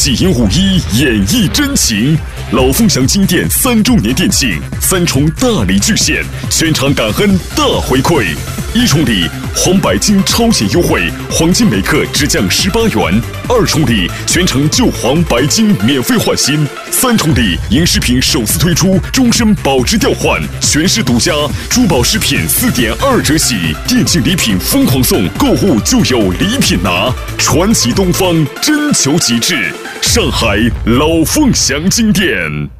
喜迎5·1，演绎真情。老凤祥金店3周年店庆，3重大礼巨献，全场感恩大回馈。1重礼，黄白金超险优惠，黄金每克只降18元；2重礼，全程旧黄白金免费换新；3重礼，银饰品首次推出终身保值调换，全市独家，珠宝饰品4.2折起，店庆礼品疯狂送，购物就有礼品拿。传奇东方，真求极致，上海老凤祥金店。